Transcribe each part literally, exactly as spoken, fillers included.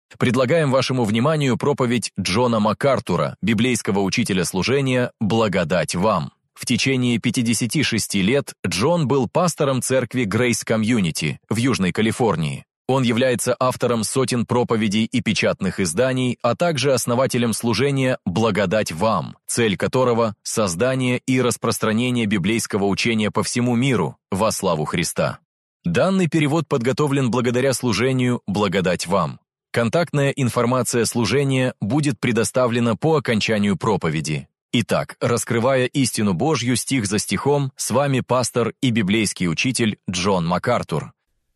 Предлагаем вашему вниманию проповедь Джона МакАртура, библейского учителя служения «Благодать вам». В течение пятидесяти шести лет Джон был пастором церкви Grace Community в Южной Калифорнии. Он является автором сотен проповедей и печатных изданий, а также основателем служения «Благодать вам», цель которого – создание и распространение библейского учения по всему миру во славу Христа. Данный перевод подготовлен благодаря служению «Благодать вам». Контактная информация служения будет предоставлена по окончанию проповеди. Итак, раскрывая истину Божью стих за стихом, с вами пастор и библейский учитель Джон МакАртур.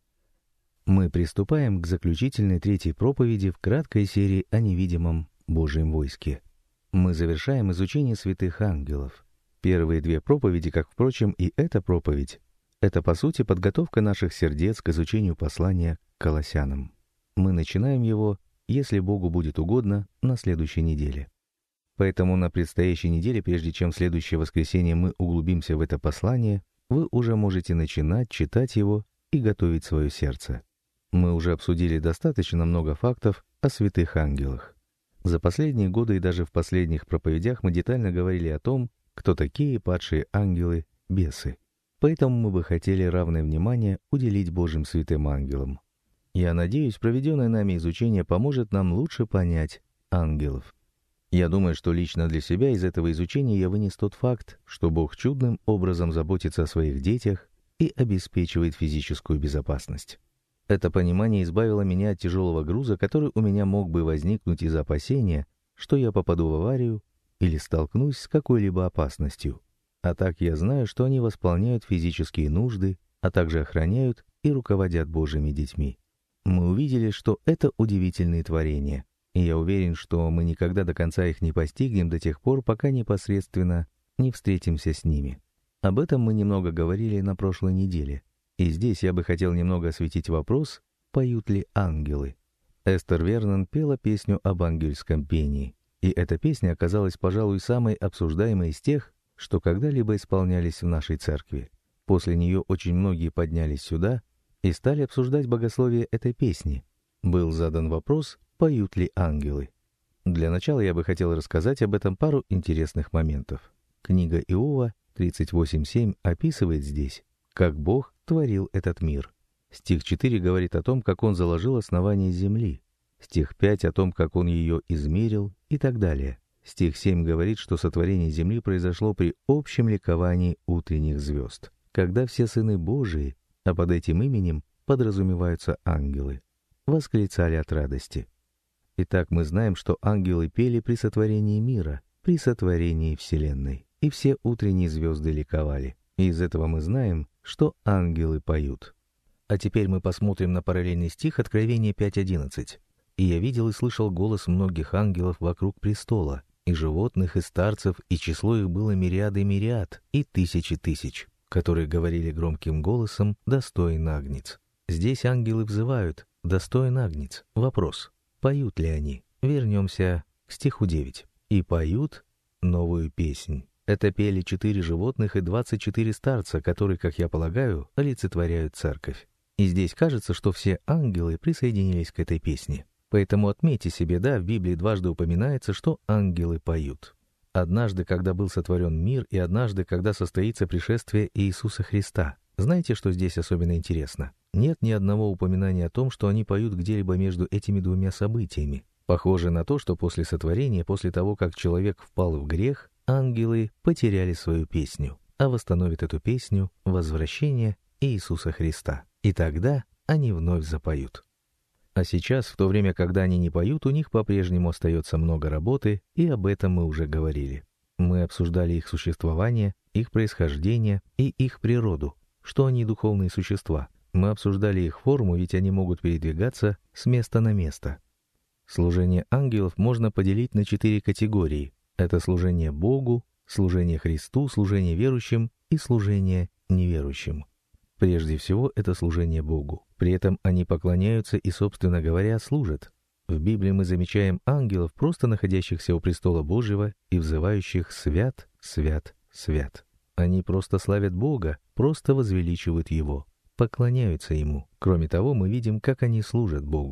Мы приступаем к заключительной третьей проповеди в краткой серии о невидимом Божьем войске. Мы завершаем изучение святых ангелов. Первые две проповеди, как, впрочем, и эта проповедь, это, по сути, подготовка наших сердец к изучению послания к Колоссянам. Мы начинаем его, если Богу будет угодно, на следующей неделе. Поэтому на предстоящей неделе, прежде чем в следующее воскресенье мы углубимся в это послание, вы уже можете начинать читать его и готовить свое сердце. Мы уже обсудили достаточно много фактов о святых ангелах. За последние годы и даже в последних проповедях мы детально говорили о том, кто такие падшие ангелы, бесы. Поэтому мы бы хотели равное внимание уделить Божьим святым ангелам. Я надеюсь, проведенное нами изучение поможет нам лучше понять ангелов. Я думаю, что лично для себя из этого изучения я вынес тот факт, что Бог чудным образом заботится о своих детях и обеспечивает физическую безопасность. Это понимание избавило меня от тяжелого груза, который у меня мог бы возникнуть из-за опасения, что я попаду в аварию или столкнусь с какой-либо опасностью. А так я знаю, что они восполняют физические нужды, а также охраняют и руководят Божьими детьми. Мы увидели, что это удивительные творения, и я уверен, что мы никогда до конца их не постигнем до тех пор, пока непосредственно не встретимся с ними. Об этом мы немного говорили на прошлой неделе. И здесь я бы хотел немного осветить вопрос, поют ли ангелы. Эстер Вернон пела песню об ангельском пении, и эта песня оказалась, пожалуй, самой обсуждаемой из тех, что когда-либо исполнялись в нашей церкви. После нее очень многие поднялись сюда и стали обсуждать богословие этой песни. Был задан вопрос, поют ли ангелы. Для начала я бы хотел рассказать об этом пару интересных моментов. Книга Иова тридцать восемь семь описывает здесь, как Бог творил этот мир. Стих четыре говорит о том, как Он заложил основание земли. Стих пять о том, как Он ее измерил и так далее. Стих семь говорит, что сотворение земли произошло при общем ликовании утренних звезд, когда все сыны Божии, а под этим именем подразумеваются ангелы, восклицали от радости. Итак, мы знаем, что ангелы пели при сотворении мира, при сотворении Вселенной, и все утренние звезды ликовали. И из этого мы знаем, что ангелы поют. А теперь мы посмотрим на параллельный стих Откровения пять одиннадцать. «И я видел и слышал голос многих ангелов вокруг престола, и животных, и старцев, и число их было мириады мириад, и тысячи тысяч, которые говорили громким голосом: достоин агнец». Здесь ангелы взывают: достоин агнец. Вопрос: поют ли они? Вернемся к стиху девять. «И поют новую песнь». Это пели четыре животных и двадцать четыре старца, которые, как я полагаю, олицетворяют церковь. И здесь кажется, что все ангелы присоединились к этой песне. Поэтому отметьте себе, да, в Библии дважды упоминается, что ангелы поют. Однажды, когда был сотворен мир, и однажды, когда состоится пришествие Иисуса Христа. Знаете, что здесь особенно интересно? Нет ни одного упоминания о том, что они поют где-либо между этими двумя событиями. Похоже на то, что после сотворения, после того, как человек впал в грех, ангелы потеряли свою песню, а восстановит эту песню возвращение Иисуса Христа. И тогда они вновь запоют. А сейчас, в то время, когда они не поют, у них по-прежнему остается много работы, и об этом мы уже говорили. Мы обсуждали их существование, их происхождение и их природу, что они духовные существа. Мы обсуждали их форму, ведь они могут передвигаться с места на место. Служение ангелов можно поделить на четыре категории. Это служение Богу, служение Христу, служение верующим и служение неверующим. Прежде всего, это служение Богу. При этом они поклоняются и, собственно говоря, служат. В Библии мы замечаем ангелов, просто находящихся у престола Божьего и взывающих «Свят, свят, свят». Они просто славят Бога, просто возвеличивают Его, поклоняются Ему. Кроме того, мы видим, как они служат Богу.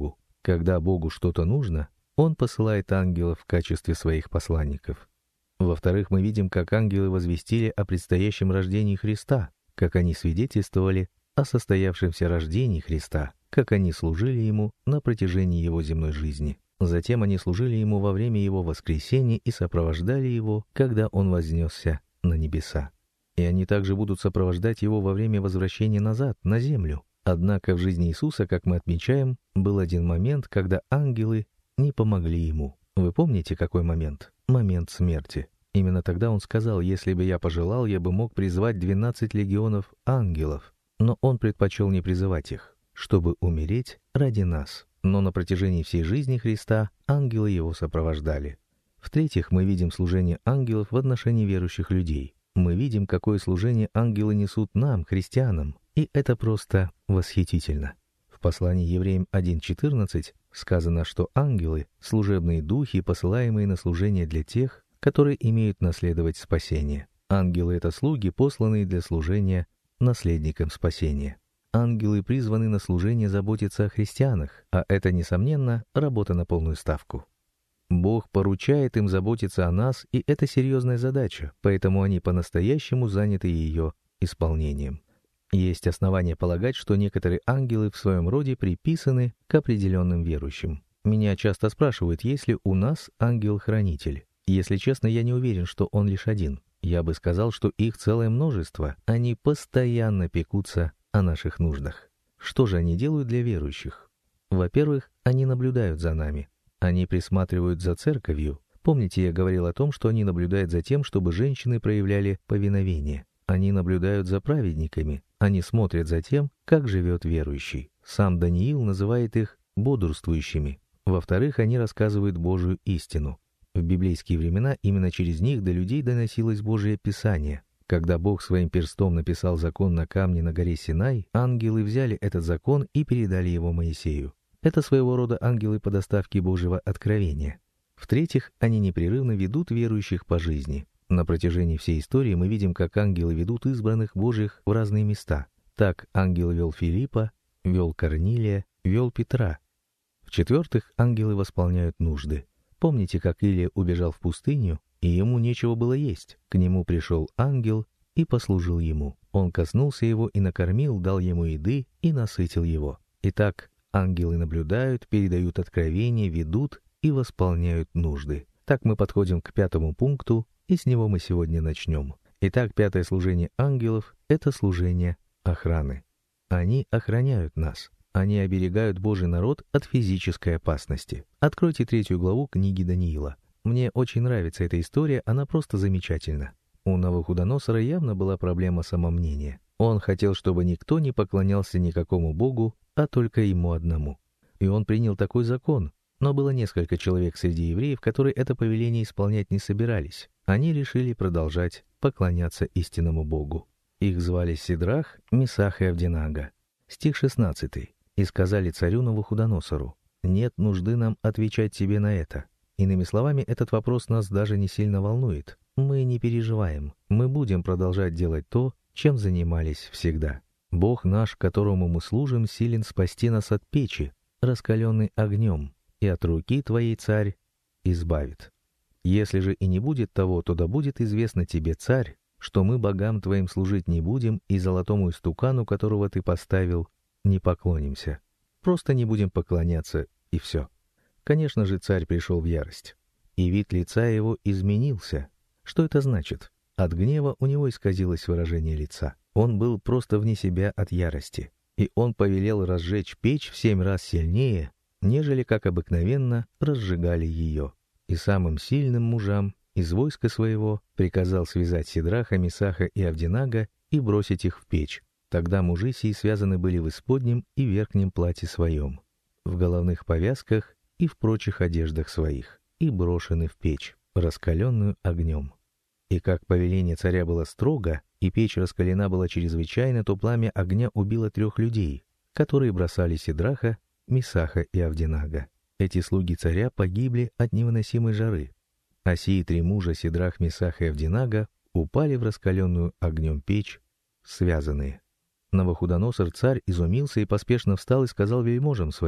Когда Богу что-то нужно, Он посылает ангелов в качестве своих посланников. Во-вторых, мы видим, как ангелы возвестили о предстоящем рождении Христа, как они свидетельствовали о состоявшемся рождении Христа, как они служили Ему на протяжении Его земной жизни. Затем они служили Ему во время Его воскресения и сопровождали Его, когда Он вознесся на небеса. И они также будут сопровождать Его во время возвращения назад, на землю. Однако в жизни Иисуса, как мы отмечаем, был один момент, когда ангелы не помогли Ему. Вы помните, какой момент? Момент смерти. Именно тогда Он сказал: «Если бы я пожелал, я бы мог призвать двенадцать легионов ангелов». Но Он предпочел не призывать их, чтобы умереть ради нас. Но на протяжении всей жизни Христа ангелы Его сопровождали. В-третьих, мы видим служение ангелов в отношении верующих людей. Мы видим, какое служение ангелы несут нам, христианам, и это просто восхитительно. В послании Евреям один четырнадцать сказано, что ангелы — служебные духи, посылаемые на служение для тех, которые имеют наследовать спасение. Ангелы — это слуги, посланные для служения наследникам спасения. Ангелы призваны на служение заботиться о христианах, а это, несомненно, работа на полную ставку. Бог поручает им заботиться о нас, и это серьезная задача, поэтому они по-настоящему заняты ее исполнением. Есть основания полагать, что некоторые ангелы в своем роде приписаны к определенным верующим. Меня часто спрашивают, есть ли у нас ангел-хранитель. Если честно, я не уверен, что он лишь один. Я бы сказал, что их целое множество. Они постоянно пекутся о наших нуждах. Что же они делают для верующих? Во-первых, они наблюдают за нами. Они присматривают за церковью. Помните, я говорил о том, что они наблюдают за тем, чтобы женщины проявляли повиновение. Они наблюдают за праведниками. Они смотрят за тем, как живет верующий. Сам Даниил называет их бодрствующими. Во-вторых, они рассказывают Божию истину. В библейские времена именно через них до людей доносилось Божие Писание. Когда Бог своим перстом написал закон на камне на горе Синай, ангелы взяли этот закон и передали его Моисею. Это своего рода ангелы по доставке Божьего откровения. В-третьих, они непрерывно ведут верующих по жизни. На протяжении всей истории мы видим, как ангелы ведут избранных Божьих в разные места. Так ангел вел Филиппа, вел Корнилия, вел Петра. В-четвертых, ангелы восполняют нужды. Помните, как Илия убежал в пустыню, и ему нечего было есть? К нему пришел ангел и послужил ему. Он коснулся его и накормил, дал ему еды и насытил его. Итак, ангелы наблюдают, передают откровения, ведут и восполняют нужды. Так мы подходим к пятому пункту, и с него мы сегодня начнем. Итак, пятое служение ангелов — это служение охраны. Они охраняют нас. Они оберегают Божий народ от физической опасности. Откройте третью главу книги Даниила. Мне очень нравится эта история, она просто замечательна. У Навуходоносора явно была проблема самомнения. Он хотел, чтобы никто не поклонялся никакому богу, а только ему одному. И он принял такой закон. Но было несколько человек среди евреев, которые это повеление исполнять не собирались. Они решили продолжать поклоняться истинному Богу. Их звали Сидрах, Месах и Авденаго. Стих шестнадцатый. «И сказали царю Навуходоносору: нет нужды нам отвечать тебе на это». Иными словами, этот вопрос нас даже не сильно волнует. Мы не переживаем. Мы будем продолжать делать то, чем занимались всегда. Бог наш, которому мы служим, силен спасти нас от печи, раскаленной огнем, и от руки твоей, царь, избавит. Если же и не будет того, то да будет известно тебе, царь, что мы богам твоим служить не будем, и золотому истукану, которого ты поставил, не поклонимся. Просто не будем поклоняться, и все. Конечно же, царь пришел в ярость, и вид лица его изменился. Что это значит? От гнева у него исказилось выражение лица. Он был просто вне себя от ярости, и он повелел разжечь печь в семь раз сильнее, нежели, как обыкновенно, разжигали ее. И самым сильным мужам из войска своего приказал связать Сидраха, Месаха и Авденаго и бросить их в печь. Тогда мужи сии связаны были в исподнем и верхнем платье своем, в головных повязках и в прочих одеждах своих, и брошены в печь, раскаленную огнем. И как повеление царя было строго, и печь раскалена была чрезвычайно, то пламя огня убило трех людей, которые бросали Сидраха, Месаха и Авденаго. Эти слуги царя погибли от невыносимой жары, а сии три мужа, Сидрах, Месах и Авденаго, упали в раскаленную огнем печь, связанные. Навуходоносор царь изумился и поспешно встал и сказал вельможам своим: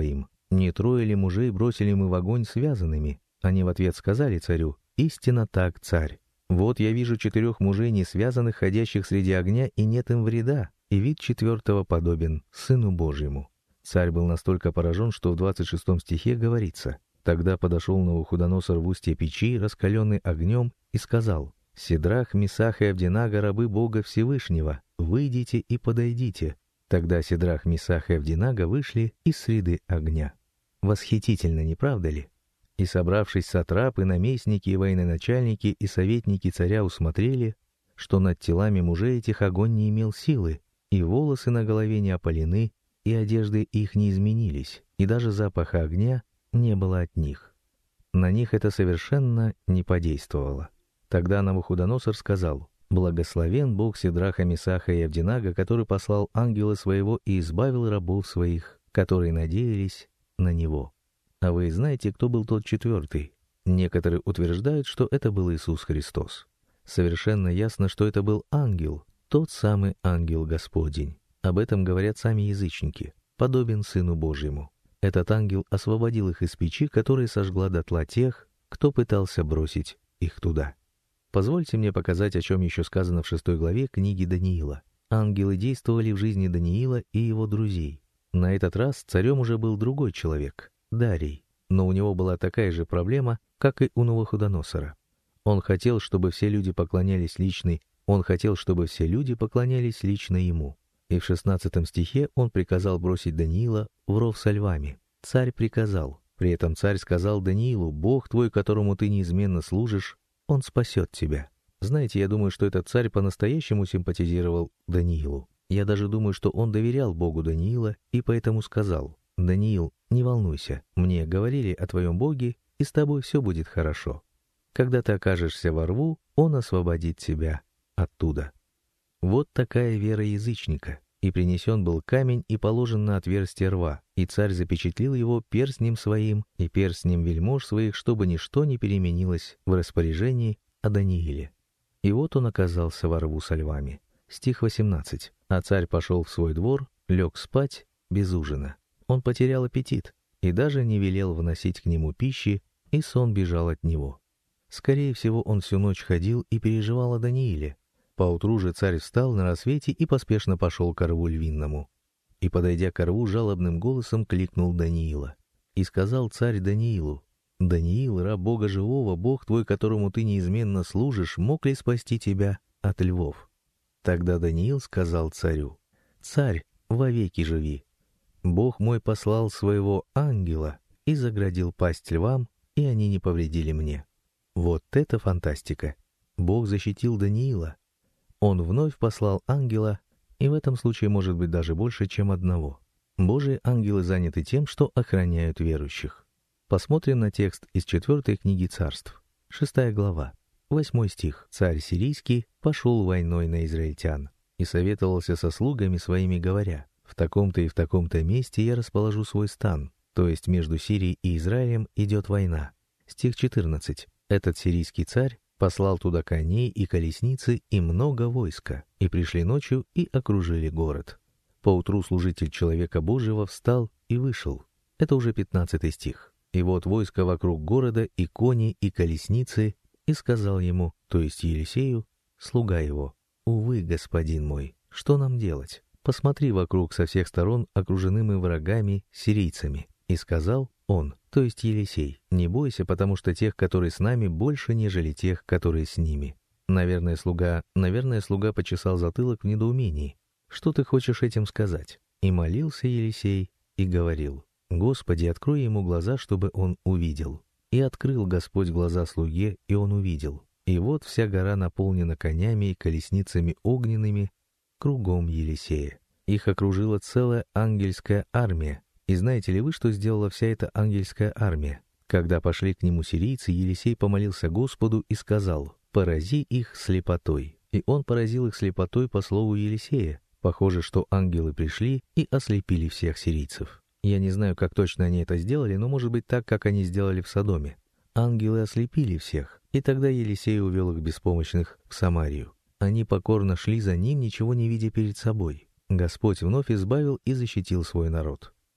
Не трое ли мужей бросили мы в огонь связанными? Они в ответ сказали царю: истинно так, царь. Вот я вижу четырех мужей не связанных, ходящих среди огня, и нет им вреда, и вид четвертого подобен Сыну Божьему. Царь был настолько поражен, что в двадцать шестом стихе говорится: «Тогда подошел Навуходоносор в устье печи, раскаленный огнем, и сказал: Сидрах, Месах и Авдинага, рабы Бога Всевышнего, выйдите и подойдите». Тогда Сидрах, Месах и Авдинага вышли из среды огня. Восхитительно, не правда ли? И, собравшись сатрапы, наместники и военачальники и советники царя усмотрели, что над телами мужей этих огонь не имел силы, и волосы на голове не опалены, и одежды их не изменились, и даже запаха огня не было от них. На них это совершенно не подействовало. Тогда Навуходоносор сказал: «Благословен Бог Сидраха, Месаха и Авдинага, который послал ангела своего и избавил рабов своих, которые надеялись на него». А вы знаете, кто был тот четвертый? Некоторые утверждают, что это был Иисус Христос. Совершенно ясно, что это был ангел, тот самый ангел Господень. Об этом говорят сами язычники, подобен Сыну Божьему. Этот ангел освободил их из печи, которая сожгла дотла тех, кто пытался бросить их туда. Позвольте мне показать, о чем еще сказано в шестой главе книги Даниила. Ангелы действовали в жизни Даниила и его друзей. На этот раз царем уже был другой человек, Дарий, но у него была такая же проблема, как и у Навуходоносора. Он хотел, чтобы все люди поклонялись лично, он хотел, чтобы все люди поклонялись лично ему. И в шестнадцатом стихе он приказал бросить Даниила в ров со львами. Царь приказал. При этом царь сказал Даниилу: «Бог твой, которому ты неизменно служишь, он спасет тебя». Знаете, я думаю, что этот царь по-настоящему симпатизировал Даниилу. Я даже думаю, что он доверял Богу Даниила и поэтому сказал: «Даниил, не волнуйся, мне говорили о твоем Боге, и с тобой все будет хорошо. Когда ты окажешься во рву, он освободит тебя оттуда». Вот такая вера язычника. И принесен был камень и положен на отверстие рва, и царь запечатлил его перстнем своим и перстнем вельмож своих, чтобы ничто не переменилось в распоряжении о Данииле. И вот он оказался во рву со львами. Стих восемнадцать. «А царь пошел в свой двор, лег спать без ужина. Он потерял аппетит и даже не велел вносить к нему пищи, и сон бежал от него. Скорее всего, он всю ночь ходил и переживал о Данииле. Поутру же царь встал на рассвете и поспешно пошел к рву львиному. И, подойдя к рву, жалобным голосом кликнул Даниила. И сказал царь Даниилу: «Даниил, раб Бога живого, Бог твой, которому ты неизменно служишь, мог ли спасти тебя от львов?» Тогда Даниил сказал царю: «Царь, вовеки живи. Бог мой послал своего ангела и заградил пасть львам, и они не повредили мне». Вот это фантастика! Бог защитил Даниила. Он вновь послал ангела, и в этом случае может быть даже больше, чем одного. Божьи ангелы заняты тем, что охраняют верующих. Посмотрим на текст из четвертой книги Царств, шестая глава, восьмой стих. «Царь сирийский пошел войной на израильтян и советовался со слугами своими, говоря: в таком-то и в таком-то месте я расположу свой стан». То есть между Сирией и Израилем идет война. Стих четырнадцать. «Этот сирийский царь послал туда коней и колесницы и много войска, и пришли ночью и окружили город. Поутру служитель человека Божьего встал и вышел». Это уже пятнадцатый стих. «И вот войско вокруг города, и кони, и колесницы, и сказал ему, то есть Елисею, слуга его: увы, господин мой, что нам делать? Посмотри вокруг, со всех сторон окружены мы врагами, сирийцами». И сказал он, то есть Елисей: не бойся, потому что тех, которые с нами, больше, нежели тех, которые с ними. Наверное, слуга, наверное, слуга почесал затылок в недоумении. Что ты хочешь этим сказать? И молился Елисей и говорил: Господи, открой ему глаза, чтобы он увидел. И открыл Господь глаза слуге, и он увидел. И вот вся гора наполнена конями и колесницами огненными кругом Елисея. Их окружила целая ангельская армия. И знаете ли вы, что сделала вся эта ангельская армия? Когда пошли к нему сирийцы, Елисей помолился Господу и сказал: «Порази их слепотой». И он поразил их слепотой по слову Елисея. Похоже, что ангелы пришли и ослепили всех сирийцев. Я не знаю, как точно они это сделали, но может быть так, как они сделали в Содоме. Ангелы ослепили всех, и тогда Елисей увел их беспомощных в Самарию. Они покорно шли за ним, ничего не видя перед собой. Господь вновь избавил и защитил свой народ.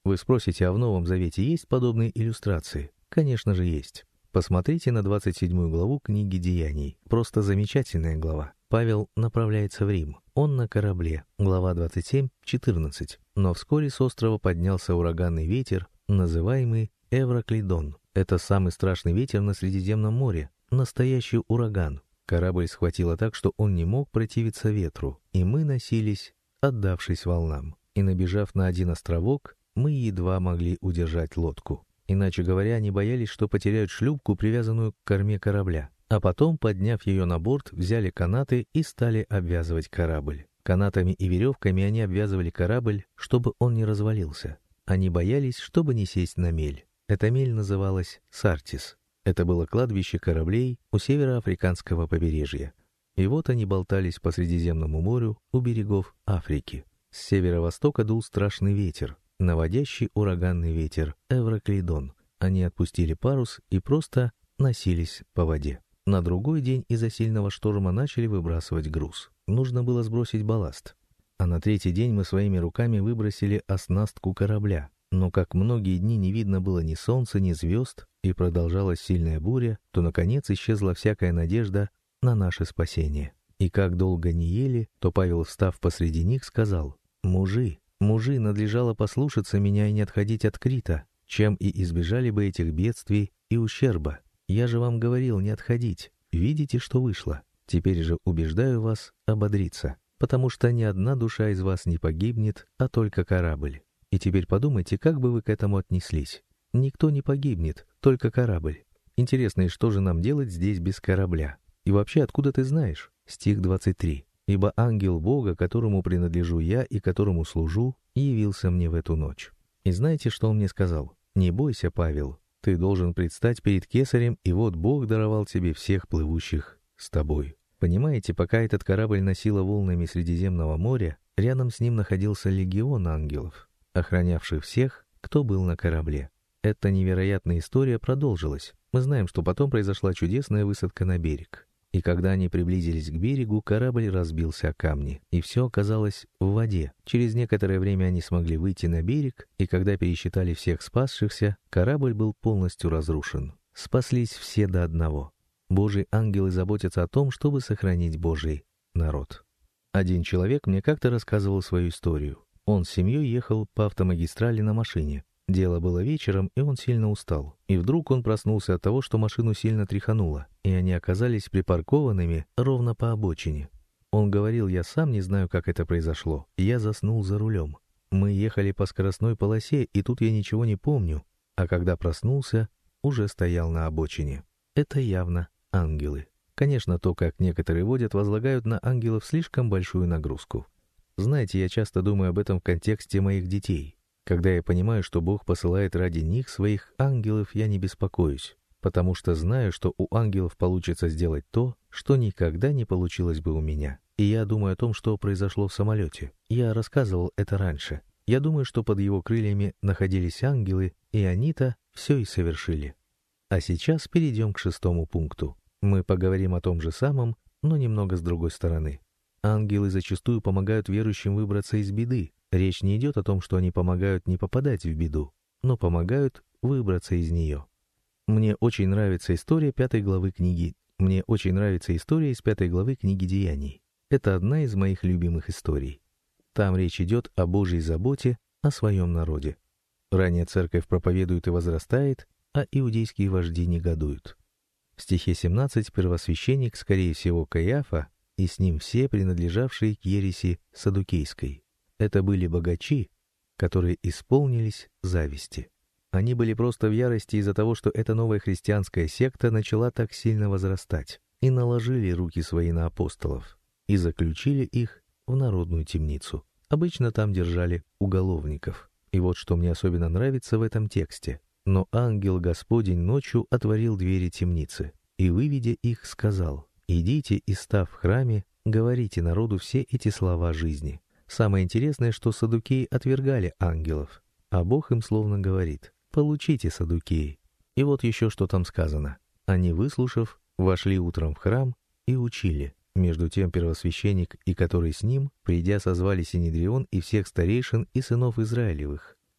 Вы спросите, а в Новом Завете есть подобные иллюстрации? Конечно же есть. Посмотрите на двадцать седьмую главу книги Деяний. Просто замечательная глава. Павел направляется в Рим. Он на корабле. Глава двадцать семь четырнадцать. Но вскоре с острова поднялся ураганный ветер, называемый Эвраклидон. Это самый страшный ветер на Средиземном море. Настоящий ураган. Корабль схватило так, что он не мог противиться ветру. И мы носились, отдавшись волнам. И набежав на один островок, мы едва могли удержать лодку. Иначе говоря, они боялись, что потеряют шлюпку, привязанную к корме корабля. А потом, подняв ее на борт, взяли канаты и стали обвязывать корабль. Канатами и веревками они обвязывали корабль, чтобы он не развалился. Они боялись, чтобы не сесть на мель. Эта мель называлась Сартис. Это было кладбище кораблей у североафриканского побережья. И вот они болтались по Средиземному морю у берегов Африки. С северо-востока дул страшный ветер, наводящий ураганный ветер Эвраклидон. Они отпустили парус и просто носились по воде. На другой день из-за сильного шторма начали выбрасывать груз. Нужно было сбросить балласт. А на третий день мы своими руками выбросили оснастку корабля. Но как многие дни не видно было ни солнца, ни звезд, и продолжалась сильная буря, то, наконец, исчезла всякая надежда на наше спасение. И как долго не ели, то Павел, встав посреди них, сказал: «Мужи, мужи, надлежало послушаться меня и не отходить от Крита, чем и избежали бы этих бедствий и ущерба. Я же вам говорил не отходить. Видите, что вышло? Теперь же убеждаю вас ободриться, потому что ни одна душа из вас не погибнет, а только корабль. И теперь подумайте, как бы вы к этому отнеслись. Никто не погибнет, только корабль. Интересно, и что же нам делать здесь без корабля? И вообще, откуда ты знаешь?» Стих двадцать три. «Ибо ангел Бога, которому принадлежу я и которому служу, явился мне в эту ночь». И знаете, что он мне сказал? «Не бойся, Павел, ты должен предстать перед Кесарем, и вот Бог даровал тебе всех плывущих с тобой». Понимаете, пока этот корабль носило волнами Средиземного моря, рядом с ним находился легион ангелов, охранявших всех, кто был на корабле. Эта невероятная история продолжилась. Мы знаем, что потом произошла чудесная высадка на берег. И когда они приблизились к берегу, корабль разбился о камни, и все оказалось в воде. Через некоторое время они смогли выйти на берег, и когда пересчитали всех спасшихся, корабль был полностью разрушен. Спаслись все до одного. Божьи ангелы заботятся о том, чтобы сохранить Божий народ. Один человек мне как-то рассказывал свою историю. Он с семьей ехал по автомагистрали на машине. Дело было вечером, и он сильно устал. И вдруг он проснулся от того, что машину сильно тряхануло, и они оказались припаркованными ровно по обочине. Он говорил: «Я сам не знаю, как это произошло. Я заснул за рулем. Мы ехали по скоростной полосе, и тут я ничего не помню. А когда проснулся, уже стоял на обочине». Это явно ангелы. Конечно, то, как некоторые водят, возлагают на ангелов слишком большую нагрузку. Знаете, я часто думаю об этом в контексте моих детей. Когда я понимаю, что Бог посылает ради них своих ангелов, я не беспокоюсь, потому что знаю, что у ангелов получится сделать то, что никогда не получилось бы у меня. И я думаю о том, что произошло в самолете. Я рассказывал это раньше. Я думаю, что под его крыльями находились ангелы, и они-то все и совершили. А сейчас перейдем к шестому пункту. Мы поговорим о том же самом, но немного с другой стороны. Ангелы зачастую помогают верующим выбраться из беды. Речь не идет о том, что они помогают не попадать в беду, но помогают выбраться из нее. Мне очень нравится история пятой главы книги. Мне очень нравится история из пятой главы книги Деяний. Это одна из моих любимых историй. Там речь идет о Божьей заботе о своем народе. Ранее церковь проповедует и возрастает, а иудейские вожди негодуют. В стихе семнадцать первосвященник, скорее всего, Каиафа, и с ним все, принадлежавшие к ереси саддукейской. Это были богачи, которые исполнились зависти. Они были просто в ярости из-за того, что эта новая христианская секта начала так сильно возрастать, и наложили руки свои на апостолов, и заключили их в народную темницу. Обычно там держали уголовников. И вот что мне особенно нравится в этом тексте. «Но ангел Господень ночью отворил двери темницы, и, выведя их, сказал: идите и, став в храме, говорите народу все эти слова жизни». Самое интересное, что саддукеи отвергали ангелов, а Бог им словно говорит: «Получите, саддукеи». И вот еще что там сказано. Они, выслушав, вошли утром в храм и учили. Между тем первосвященник и который с ним, придя, созвали Синедрион и всех старейшин и сынов Израилевых,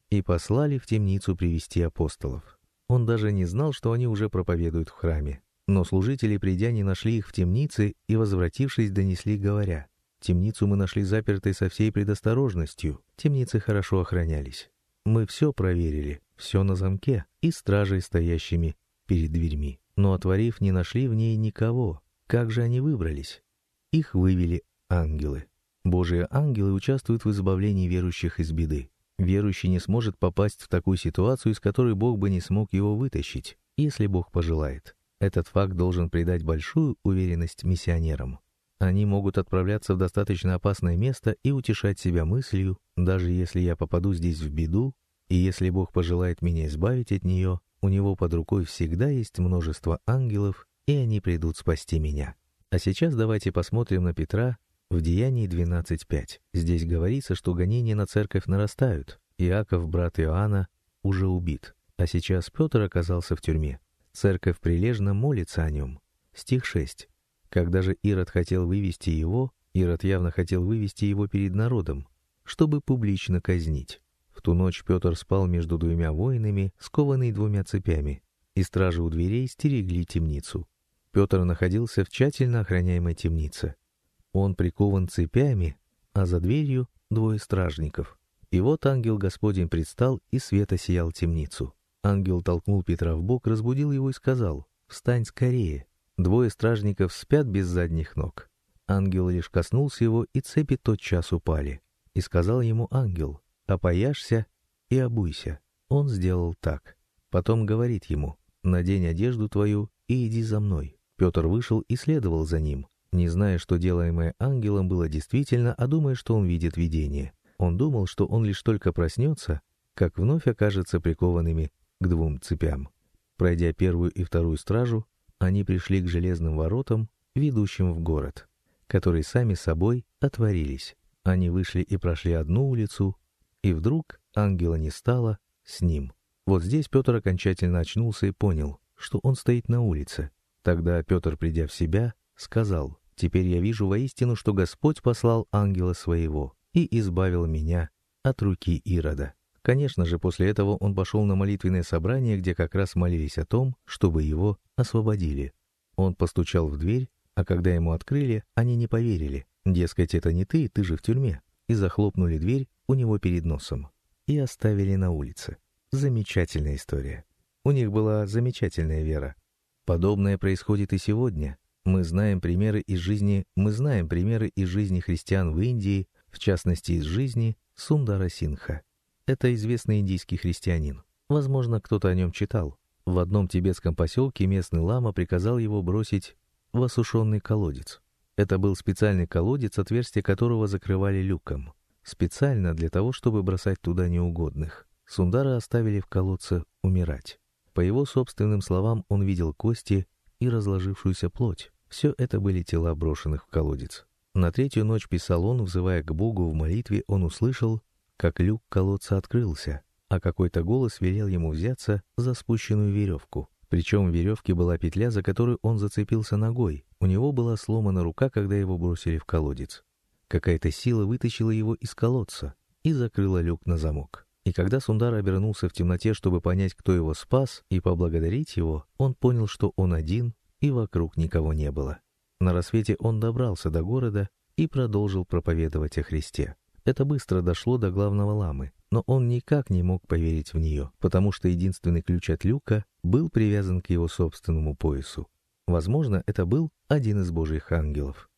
и послали в темницу привести апостолов. Он даже не знал, что они уже проповедуют в храме. Но служители, придя, не нашли их в темнице и, возвратившись, донесли, говоря: «Темницу мы нашли запертой со всей предосторожностью, темницы хорошо охранялись. Мы все проверили, все на замке и стражей, стоящими перед дверьми. Но, отворив, не нашли в ней никого. Как же они выбрались? Их вывели ангелы». Божьи ангелы участвуют в избавлении верующих из беды. Верующий не сможет попасть в такую ситуацию, из которой Бог бы не смог его вытащить, если Бог пожелает. Этот факт должен придать большую уверенность миссионерам. Они могут отправляться в достаточно опасное место и утешать себя мыслью: даже если я попаду здесь в беду, и если Бог пожелает меня избавить от нее, у Него под рукой всегда есть множество ангелов, и они придут спасти меня. А сейчас давайте посмотрим на Петра в Деянии двенадцать пять. Здесь говорится, что гонения на церковь нарастают. Иаков, брат Иоанна, уже убит, а сейчас Петр оказался в тюрьме. Церковь прилежно молится о нем. Стих шесть. Когда же Ирод хотел вывести его, Ирод явно хотел вывести его перед народом, чтобы публично казнить. В ту ночь Петр спал между двумя воинами, скованный двумя цепями, и стражи у дверей стерегли темницу. Петр находился в тщательно охраняемой темнице. Он прикован цепями, а за дверью двое стражников. И вот ангел Господень предстал, и свет осиял темницу. Ангел толкнул Петра в бок, разбудил его и сказал: «Встань скорее». Двое стражников спят без задних ног. Ангел лишь коснулся его, и цепи тотчас упали. И сказал ему ангел: «Опояшься и обуйся». Он сделал так. Потом говорит ему: «Надень одежду твою и иди за мной». Петр вышел и следовал за ним, не зная, что делаемое ангелом было действительно, а думая, что он видит видение. Он думал, что он лишь только проснется, как вновь окажется прикованными к двум цепям. Пройдя первую и вторую стражу, они пришли к железным воротам, ведущим в город, которые сами собой отворились. Они вышли и прошли одну улицу, и вдруг ангела не стало с ним. Вот здесь Петр окончательно очнулся и понял, что он стоит на улице. Тогда Петр, придя в себя, сказал: «Теперь я вижу воистину, что Господь послал ангела своего и избавил меня от руки Ирода». Конечно же, после этого он пошел на молитвенное собрание, где как раз молились о том, чтобы его освободили. Он постучал в дверь, а когда ему открыли, они не поверили. Дескать, это не ты, ты же в тюрьме. И захлопнули дверь у него перед носом. И оставили на улице. Замечательная история. У них была замечательная вера. Подобное происходит и сегодня. Мы знаем примеры из жизни, мы знаем примеры из жизни христиан в Индии, в частности из жизни Сундара Сингха. Это известный индийский христианин. Возможно, кто-то о нем читал. В одном тибетском поселке местный лама приказал его бросить в осушенный колодец. Это был специальный колодец, отверстие которого закрывали люком. Специально для того, чтобы бросать туда неугодных. Сундара оставили в колодце умирать. По его собственным словам, он видел кости и разложившуюся плоть. Все это были тела брошенных в колодец. На третью ночь, писал он, взывая к Богу в молитве, он услышал, как люк колодца открылся, а какой-то голос велел ему взяться за спущенную веревку. Причем в веревке была петля, за которую он зацепился ногой. У него была сломана рука, когда его бросили в колодец. Какая-то сила вытащила его из колодца и закрыла люк на замок. И когда Сундар обернулся в темноте, чтобы понять, кто его спас, и поблагодарить его, он понял, что он один, и вокруг никого не было. На рассвете он добрался до города и продолжил проповедовать о Христе. Это быстро дошло до главного ламы, но он никак не мог поверить в нее, потому что единственный ключ от люка был привязан к его собственному поясу. Возможно, это был один из Божьих ангелов.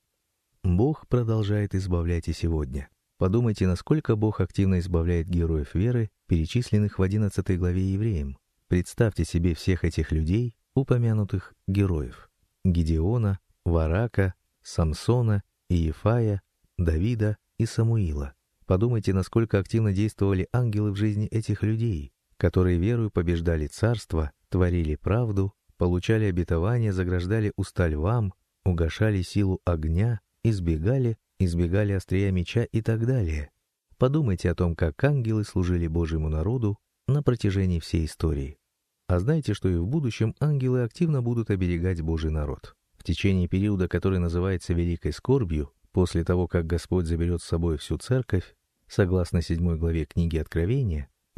Бог продолжает избавлять и сегодня. Подумайте, насколько Бог активно избавляет героев веры, перечисленных в одиннадцатой главе Евреям. Представьте себе всех этих людей, упомянутых героев: Гидеона, Варака, Самсона, Иефая, Давида и Самуила. Подумайте, насколько активно действовали ангелы в жизни этих людей, которые верою побеждали царство, творили правду, получали обетования, заграждали уста львам, угашали силу огня, избегали, избегали острия меча и так далее. Подумайте о том, как ангелы служили Божьему народу на протяжении всей истории. А знаете, что и в будущем ангелы активно будут оберегать Божий народ. В течение периода, который называется Великой Скорбью, после того, как Господь заберет с собой всю церковь, согласно седьмой главе книги Откровения,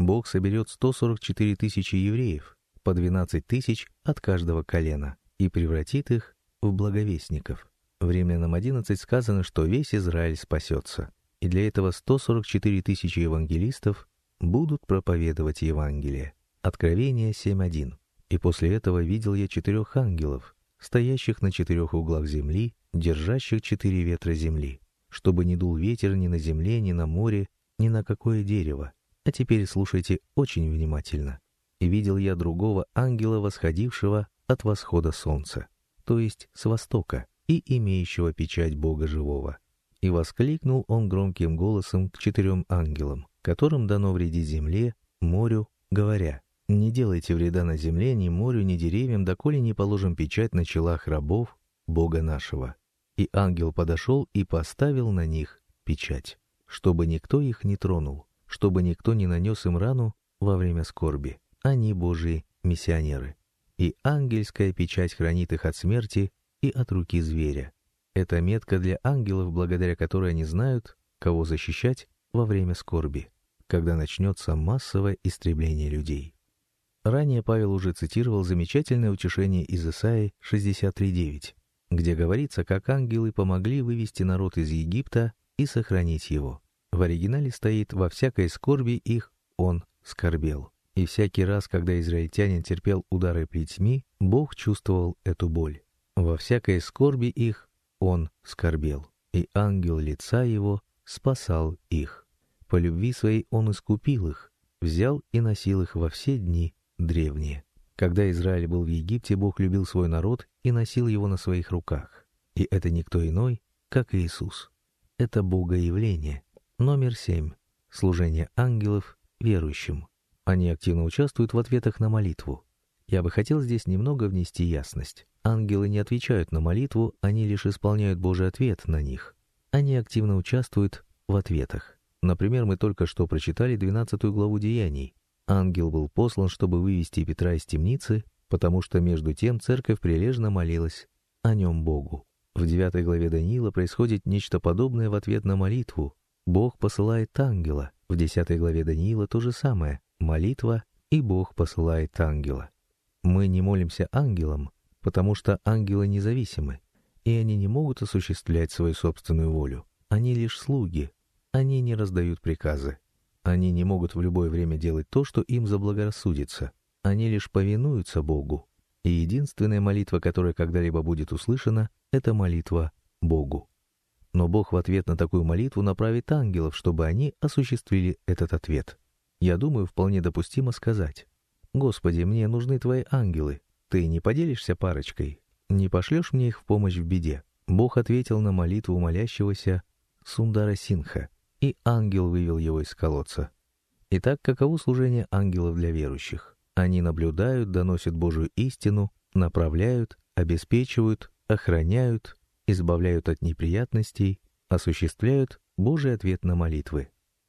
Бог соберет сто сорок четыре тысячи евреев, по двенадцать тысяч от каждого колена, и превратит их в благовестников. В Римлянам одиннадцать сказано, что весь Израиль спасется, и для этого сто сорок четыре тысячи евангелистов будут проповедовать Евангелие. Откровение семь один. И после этого видел я четырех ангелов, стоящих на четырех углах земли, держащих четыре ветра земли, чтобы не дул ветер ни на земле, ни на море, ни на какое дерево. А теперь слушайте очень внимательно. И видел я другого ангела, восходившего от восхода солнца, то есть с востока, и имеющего печать Бога живого. И воскликнул он громким голосом к четырем ангелам, которым дано вредить земле, морю, говоря: «Не делайте вреда на земле, ни морю, ни деревьям, доколе не положим печать на челах рабов Бога нашего». И ангел подошел и поставил на них печать, чтобы никто их не тронул, чтобы никто не нанес им рану во время скорби. Они Божьи миссионеры. И ангельская печать хранит их от смерти и от руки зверя. Это метка для ангелов, благодаря которой они знают, кого защищать во время скорби, когда начнется массовое истребление людей. Ранее Павел уже цитировал замечательное утешение из Исаии шестьдесят три девять, где говорится, как ангелы помогли вывести народ из Египта и сохранить его. В оригинале стоит: «Во всякой скорби их он скорбел». И всякий раз, когда израильтянин терпел удары плетьми, Бог чувствовал эту боль. Во всякой скорби их он скорбел, и ангел лица его спасал их. По любви своей он искупил их, взял и носил их во все дни древние. Когда Израиль был в Египте, Бог любил свой народ и носил его на своих руках. И это никто иной, как Иисус. Это Богоявление. Номер семь. Служение ангелов верующим. Они активно участвуют в ответах на молитву. Я бы хотел здесь немного внести ясность. Ангелы не отвечают на молитву, они лишь исполняют Божий ответ на них. Они активно участвуют в ответах. Например, мы только что прочитали двенадцатую главу Деяний. Ангел был послан, чтобы вывести Петра из темницы, потому что между тем церковь прилежно молилась о нем Богу. В девятой главе Даниила происходит нечто подобное в ответ на молитву. Бог посылает ангела. В десятой главе Даниила то же самое. Молитва, и Бог посылает ангела. Мы не молимся ангелам, потому что ангелы независимы, и они не могут осуществлять свою собственную волю. Они лишь слуги, они не раздают приказы. Они не могут в любое время делать то, что им заблагорассудится. Они лишь повинуются Богу. И единственная молитва, которая когда-либо будет услышана, это молитва Богу. Но Бог в ответ на такую молитву направит ангелов, чтобы они осуществили этот ответ. Я думаю, вполне допустимо сказать: «Господи, мне нужны Твои ангелы. Ты не поделишься парочкой? Не пошлешь мне их в помощь в беде?» Бог ответил на молитву молящегося Сундара Синха, и ангел вывел его из колодца. Итак, каково служение ангелов для верующих? Они наблюдают, доносят Божию истину, направляют, обеспечивают, охраняют, избавляют от неприятностей, осуществляют Божий ответ на молитвы.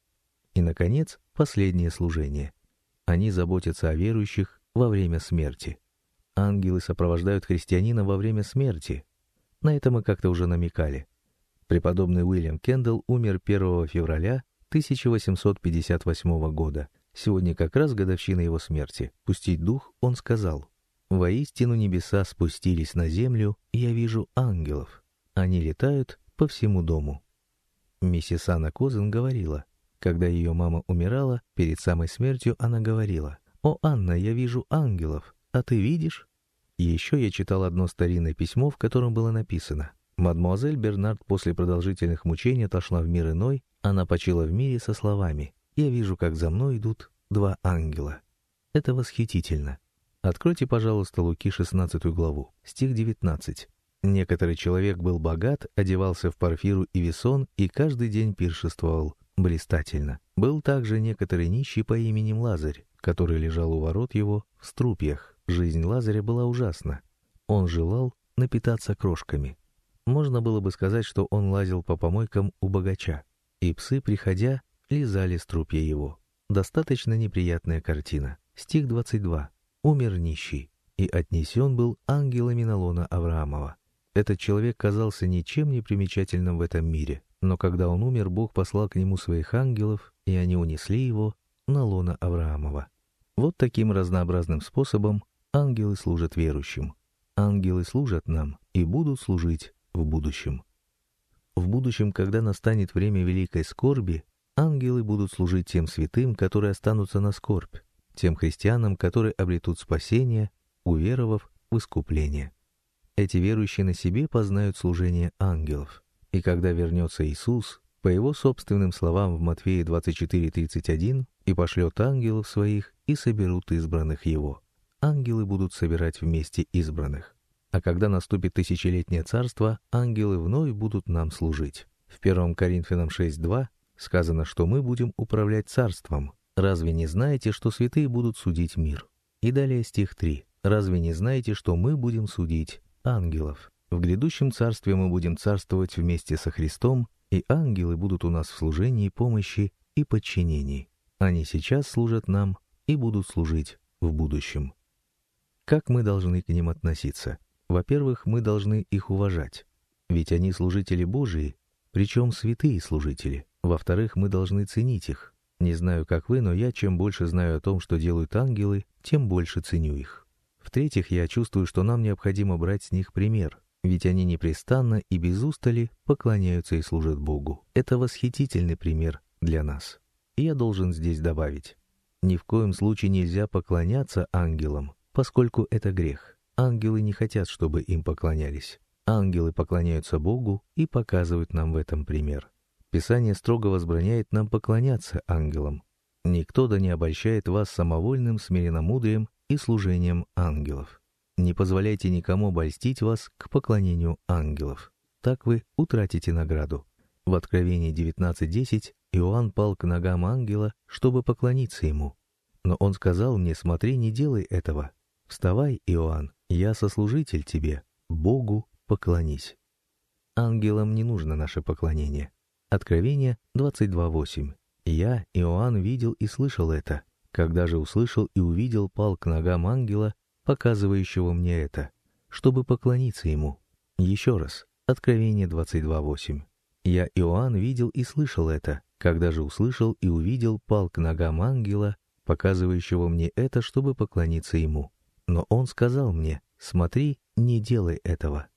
И, наконец, последнее служение. Они заботятся о верующих во время смерти. Ангелы сопровождают христианина во время смерти. На это мы как-то уже намекали. Преподобный Уильям Кендалл умер первого февраля тысяча восемьсот пятьдесят восьмого года. Сегодня как раз годовщина его смерти. Пустить дух, он сказал: «Воистину небеса спустились на землю, и я вижу ангелов. Они летают по всему дому». Миссис Анна Козен говорила, когда ее мама умирала, перед самой смертью она говорила: «О, Анна, я вижу ангелов, а ты видишь?» И еще я читал одно старинное письмо, в котором было написано: «Мадемуазель Бернард после продолжительных мучений отошла в мир иной, она почила в мире со словами: я вижу, как за мной идут два ангела». Это восхитительно. Откройте, пожалуйста, Луки шестнадцатую главу, стих девятнадцать. «Некоторый человек был богат, одевался в парфиру и весон, и каждый день пиршествовал блистательно. Был также некоторый нищий по имени Лазарь, который лежал у ворот его в струпьях. Жизнь Лазаря была ужасна. Он желал напитаться крошками. Можно было бы сказать, что он лазил по помойкам у богача, и псы, приходя, лизали струпья его. Достаточно неприятная картина. Стих двадцать два. «Умер нищий, и отнесен был ангелами на лоно Авраамова». Этот человек казался ничем не примечательным в этом мире, но когда он умер, Бог послал к нему своих ангелов, и они унесли его на лоно Авраамова. Вот таким разнообразным способом ангелы служат верующим. Ангелы служат нам и будут служить в будущем. В будущем, когда настанет время великой скорби, ангелы будут служить тем святым, которые останутся на скорбь, тем христианам, которые обретут спасение, уверовав в искупление. Эти верующие на себе познают служение ангелов. И когда вернется Иисус, по Его собственным словам в Матфея двадцать четыре тридцать один, «И пошлет ангелов своих, и соберут избранных Его». Ангелы будут собирать вместе избранных. А когда наступит тысячелетнее царство, ангелы вновь будут нам служить. В первом Коринфянам шесть два сказано, что мы будем управлять царством. Разве не знаете, что святые будут судить мир? И далее стих три. Разве не знаете, что мы будем судить ангелов? В грядущем царстве мы будем царствовать вместе со Христом, и ангелы будут у нас в служении, помощи и подчинении. Они сейчас служат нам и будут служить в будущем. Как мы должны к ним относиться? Во-первых, мы должны их уважать, ведь они служители Божии, причем святые служители. Во-вторых, мы должны ценить их. Не знаю, как вы, но я чем больше знаю о том, что делают ангелы, тем больше ценю их. В-третьих, я чувствую, что нам необходимо брать с них пример, ведь они непрестанно и без устали поклоняются и служат Богу. Это восхитительный пример для нас. И я должен здесь добавить, ни в коем случае нельзя поклоняться ангелам, поскольку это грех. Ангелы не хотят, чтобы им поклонялись. Ангелы поклоняются Богу и показывают нам в этом пример. Писание строго возбраняет нам поклоняться ангелам. Никто да не обольщает вас самовольным смиренномудрием и служением ангелов. Не позволяйте никому обольстить вас к поклонению ангелов. Так вы утратите награду. В Откровении девятнадцать десять Иоанн пал к ногам ангела, чтобы поклониться ему. Но он сказал мне: смотри, не делай этого. Вставай, Иоанн, я сослужитель тебе, Богу поклонись. Ангелам не нужно наше поклонение. Откровение двадцать два восемь. Я, Иоанн, видел и слышал это. Когда же услышал и увидел, пал к ногам ангела, показывающего мне это, чтобы поклониться ему. Еще раз. Откровение двадцать два восемь. Я, Иоанн, видел и слышал это. Когда же услышал и увидел, пал к ногам ангела, показывающего мне это, чтобы поклониться ему. Но он сказал мне: смотри, не делай этого.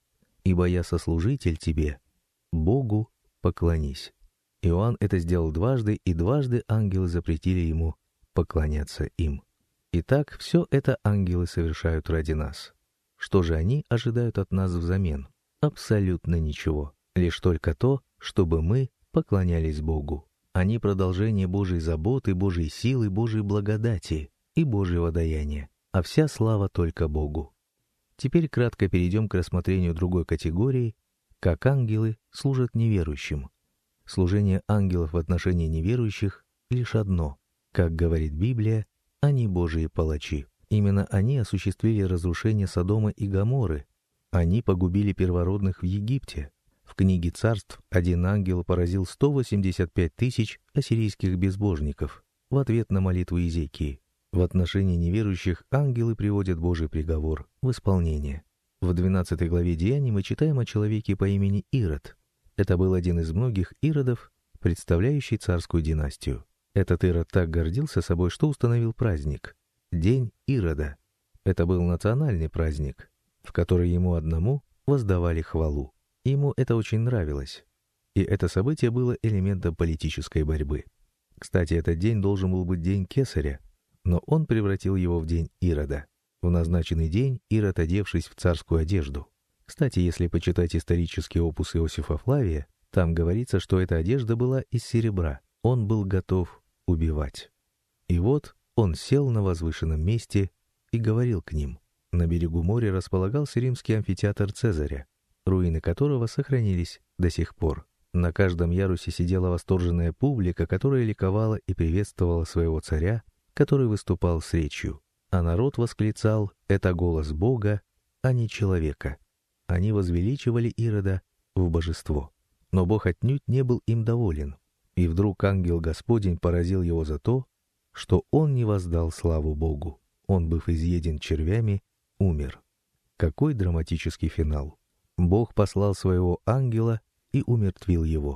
Ибо я сослужитель тебе, Богу поклонись. Иоанн это сделал дважды, и дважды ангелы запретили ему поклоняться им. Итак, все это ангелы совершают ради нас. Что же они ожидают от нас взамен? Абсолютно ничего. Лишь только то, чтобы мы поклонялись Богу. Они продолжение Божьей заботы, Божьей силы, Божьей благодати и Божьего даяния. А вся слава только Богу. Теперь кратко перейдем к рассмотрению другой категории, как ангелы служат неверующим. Служение ангелов в отношении неверующих лишь одно. Как говорит Библия, они Божьи палачи. Именно они осуществили разрушение Содома и Гоморры. Они погубили первородных в Египте. В книге Царств один ангел поразил сто восемьдесят пять тысяч ассирийских безбожников в ответ на молитву Иезекии. В отношении неверующих ангелы приводят Божий приговор в исполнение. В двенадцатой главе Деяний мы читаем о человеке по имени Ирод. Это был один из многих Иродов, представляющий царскую династию. Этот Ирод так гордился собой, что установил праздник — День Ирода. Это был национальный праздник, в который ему одному воздавали хвалу. Ему это очень нравилось. И это событие было элементом политической борьбы. Кстати, этот день должен был быть день Кесаря, но он превратил его в день Ирода. В назначенный день Ирод, одевшись в царскую одежду. Кстати, если почитать исторический опус Иосифа Флавия, там говорится, что эта одежда была из серебра. Он был готов убивать. И вот он сел на возвышенном месте и говорил к ним. На берегу моря располагался римский амфитеатр Цезаря, руины которого сохранились до сих пор. На каждом ярусе сидела восторженная публика, которая ликовала и приветствовала своего царя, который выступал с речью. А народ восклицал: «Это голос Бога, а не человека». Они возвеличивали Ирода в божество. Но Бог отнюдь не был им доволен. И вдруг ангел Господень поразил его за то, что он не воздал славу Богу. Он, быв изъеден червями, умер. Какой драматический финал! Бог послал своего ангела и умертвил его.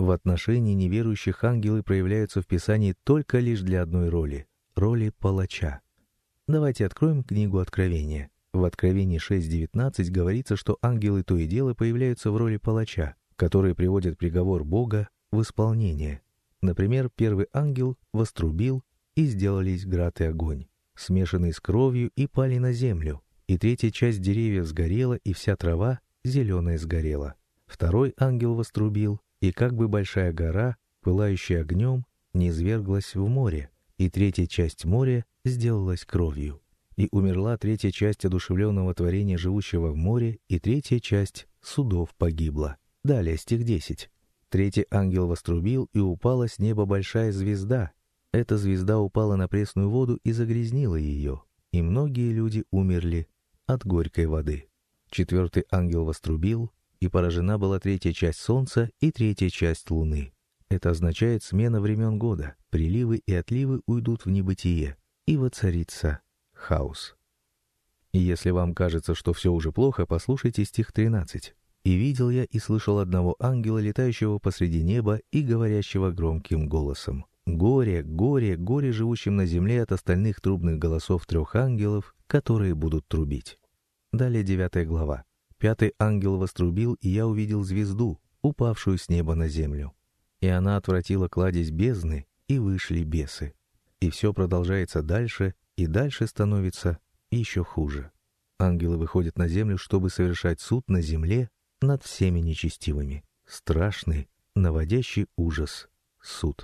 В отношении неверующих ангелы проявляются в Писании только лишь для одной роли — роли палача. Давайте откроем книгу Откровения. В Откровении шесть девятнадцать говорится, что ангелы то и дело появляются в роли палача, который приводит приговор Бога в исполнение. Например, первый ангел вострубил, и сделались град и огонь, смешанные с кровью, и пали на землю, и третья часть деревьев сгорела, и вся трава зеленая сгорела. Второй ангел вострубил, и как бы большая гора, пылающая огнем, низвергла,сь в море, и третья часть моря сделалась кровью. И умерла третья часть одушевленного творения, живущего в море, и третья часть судов погибла. Далее стих десять. Третий ангел вострубил, и упала с неба большая звезда. Эта звезда упала на пресную воду и загрязнила ее, и многие люди умерли от горькой воды. Четвертый ангел вострубил, и поражена была третья часть солнца и третья часть луны. Это означает смена времен года, приливы и отливы уйдут в небытие, и воцарится хаос. И если вам кажется, что все уже плохо, послушайте стих тринадцать. «И видел я и слышал одного ангела, летающего посреди неба и говорящего громким голосом: Горе, горе, горе живущим на земле от остальных трубных голосов трех ангелов, которые будут трубить». Далее девятая глава. «Пятый ангел вострубил, и я увидел звезду, упавшую с неба на землю. И она отвратила кладезь бездны, и вышли бесы». И все продолжается дальше, и дальше становится еще хуже. Ангелы выходят на землю, чтобы совершать суд на земле над всеми нечестивыми. Страшный, наводящий ужас суд.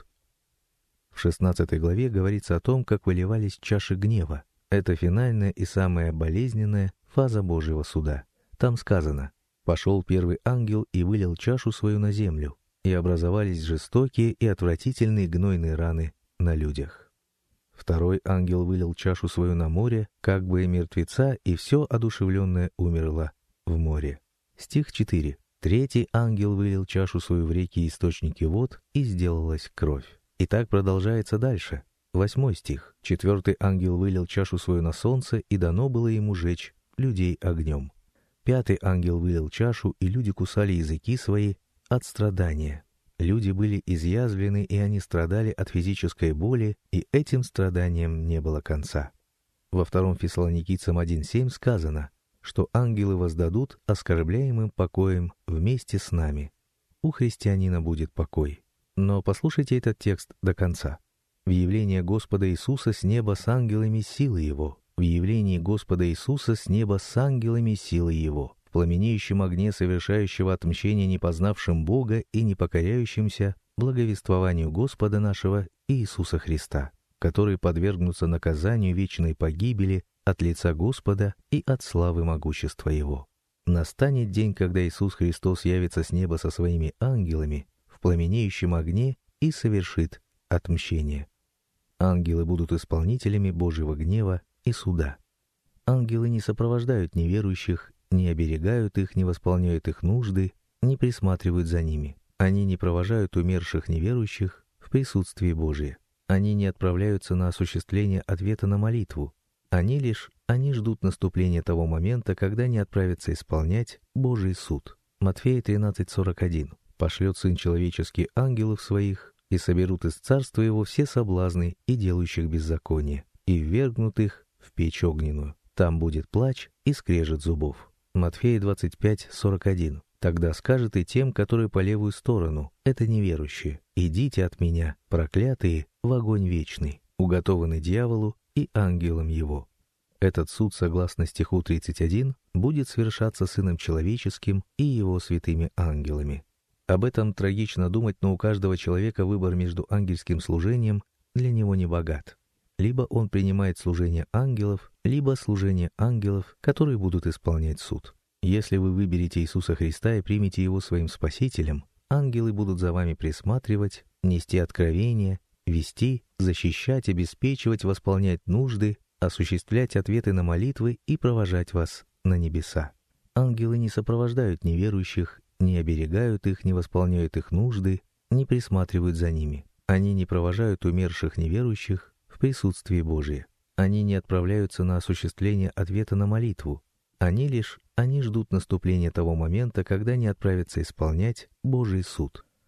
В шестнадцатой главе говорится о том, как выливались чаши гнева. Это финальная и самая болезненная фаза Божьего суда. Там сказано: «Пошел первый ангел и вылил чашу свою на землю, и образовались жестокие и отвратительные гнойные раны на людях. Второй ангел вылил чашу свою на море, как бы и мертвеца, и все одушевленное умерло в море». Стих четыре. «Третий ангел вылил чашу свою в реки и источники вод, и сделалась кровь». И так продолжается дальше. Восьмой стих. «Четвертый ангел вылил чашу свою на солнце, и дано было ему жечь людей огнем. Пятый ангел вылил чашу, и люди кусали языки свои от страдания». Люди были изъязвлены, и они страдали от физической боли, и этим страданиям не было конца. Во втором Фессалоникийцам один семь сказано, что ангелы воздадут оскорбляемым покоем вместе с нами. У христианина будет покой. Но послушайте этот текст до конца. «В явлении Господа Иисуса с неба с ангелами силы Его, в явлении Господа Иисуса с неба с ангелами силы Его, в пламенеющем огне совершающего отмщение непознавшим Бога и непокоряющимся благовествованию Господа нашего Иисуса Христа, которые подвергнутся наказанию вечной погибели от лица Господа и от славы могущества Его. Настанет день, когда Иисус Христос явится с неба со своими ангелами в пламенеющем огне и совершит отмщение». Ангелы будут исполнителями Божьего гнева и суда. Ангелы не сопровождают неверующих, не оберегают их, не восполняют их нужды, не присматривают за ними. Они не провожают умерших неверующих в присутствии Божие. Они не отправляются на осуществление ответа на молитву. Они лишь, они ждут наступления того момента, когда они отправятся исполнять Божий суд. Матфея тринадцать сорок один. «Пошлет Сын Человеческий ангелов своих, и соберут из царства Его все соблазны и делающих беззаконие, и ввергнут их в печь огненную. Там будет плач и скрежет зубов». Матфея двадцать пять сорок один. «Тогда скажет и тем, которые по левую сторону, это неверующие: идите от меня, проклятые, в огонь вечный, уготованный дьяволу и ангелам его». Этот суд, согласно стиху тридцать один, будет совершаться Сыном Человеческим и Его святыми ангелами. Об этом трагично думать, но у каждого человека выбор между ангельским служением для него не богат. Либо он принимает служение ангелов, либо служение ангелов, которые будут исполнять суд. Если вы выберете Иисуса Христа и примете Его своим Спасителем, ангелы будут за вами присматривать, нести откровения, вести, защищать, обеспечивать, восполнять нужды, осуществлять ответы на молитвы и провожать вас на небеса. Ангелы не сопровождают неверующих, не оберегают их, не восполняют их нужды, не присматривают за ними. Они не провожают умерших неверующих в присутствии Божие. Они не отправляются на осуществление ответа на молитву. Они лишь, они ждут наступления того момента, когда они отправятся исполнять Божий суд.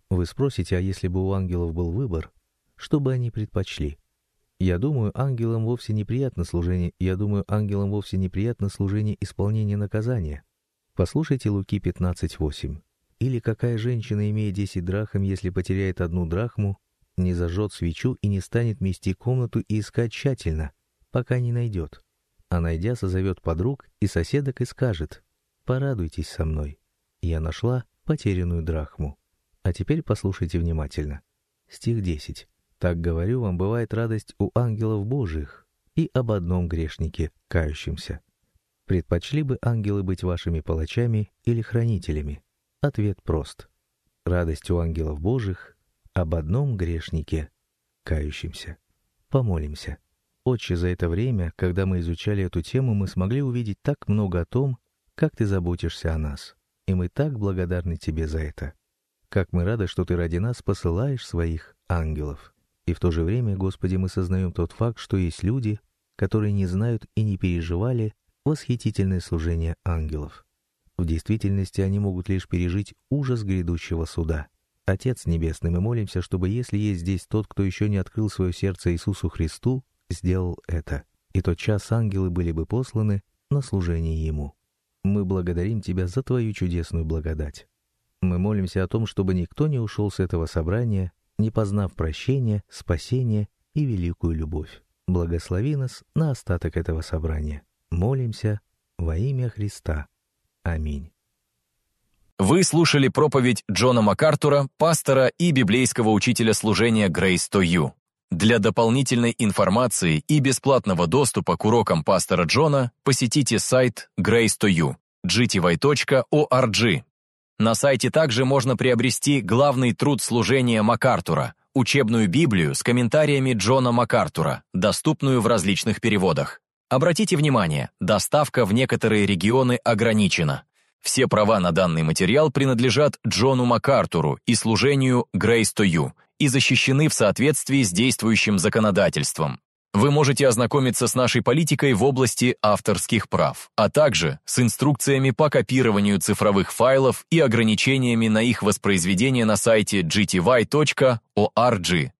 Вы спросите, а если бы у ангелов был выбор, что бы они предпочли? Я думаю, ангелам вовсе неприятно служение, я думаю, ангелам вовсе неприятно служение исполнения наказания. Послушайте Луки пятнадцать восемь. Или какая женщина, имея десять драхм, если потеряет одну драхму, не зажжет свечу и не станет мести комнату и искать тщательно, пока не найдет. А найдя, созовет подруг и соседок и скажет: «Порадуйтесь со мной, я нашла потерянную драхму». А теперь послушайте внимательно. Стих десять. «Так, говорю вам, бывает радость у ангелов Божиих и об одном грешнике, кающемся». Предпочли бы ангелы быть вашими палачами или хранителями? Ответ прост. Радость у ангелов Божиих об одном грешнике, кающемся. Помолимся. Отче, за это время, когда мы изучали эту тему, мы смогли увидеть так много о том, как Ты заботишься о нас, и мы так благодарны Тебе за это. Как мы рады, что Ты ради нас посылаешь своих ангелов. И в то же время, Господи, мы сознаем тот факт, что есть люди, которые не знают и не переживали восхитительное служение ангелов. В действительности они могут лишь пережить ужас грядущего суда. Отец Небесный, мы молимся, чтобы, если есть здесь тот, кто еще не открыл свое сердце Иисусу Христу, сделал это, и тотчас ангелы были бы посланы на служение Ему. Мы благодарим Тебя за Твою чудесную благодать. Мы молимся о том, чтобы никто не ушел с этого собрания, не познав прощения, спасения и великую любовь. Благослови нас на остаток этого собрания. Молимся во имя Христа. Аминь. Вы слушали проповедь Джона МакАртура, пастора и библейского учителя служения Grace to You. Для дополнительной информации и бесплатного доступа к урокам пастора Джона посетите сайт Grace to You, джи ти вай точка орг. На сайте также можно приобрести главный труд служения МакАртура, учебную Библию с комментариями Джона МакАртура, доступную в различных переводах. Обратите внимание, доставка в некоторые регионы ограничена. Все права на данный материал принадлежат Джону МакАртуру и служению Grace to You и защищены в соответствии с действующим законодательством. Вы можете ознакомиться с нашей политикой в области авторских прав, а также с инструкциями по копированию цифровых файлов и ограничениями на их воспроизведение на сайте джи ти вай точка орг.